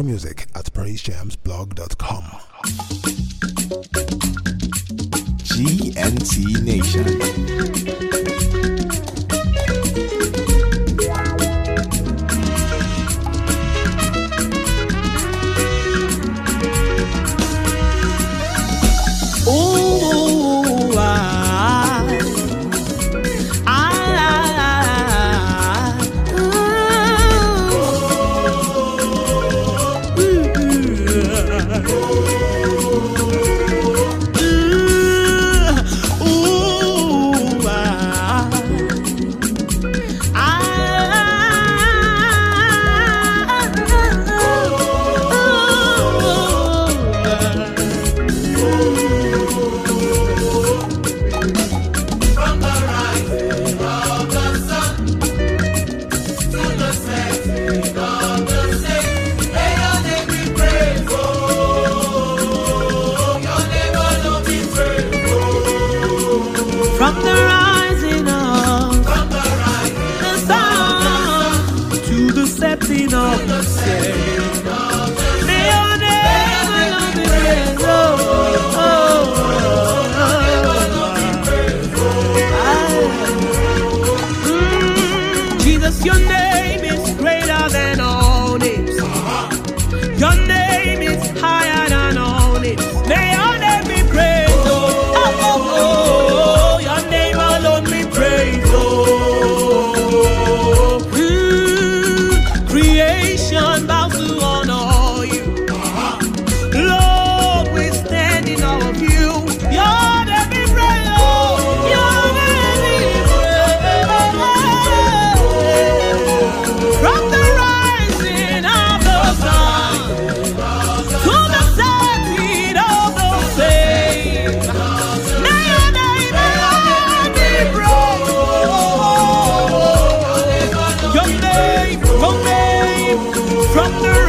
more music at praisejamsblog.com. GNT Nation. From the rising of the sun to the setting of the same, may your name be praised. Jesus, your name is greater than all names. Your name is higher than all names. May your name be praised. Creation bows to honor you. Lord, we stand in awe of you. You're the big praise, Lord. You're the big praise. From the rising of the sun to the setting of the same, may your name be praised. Your name, from the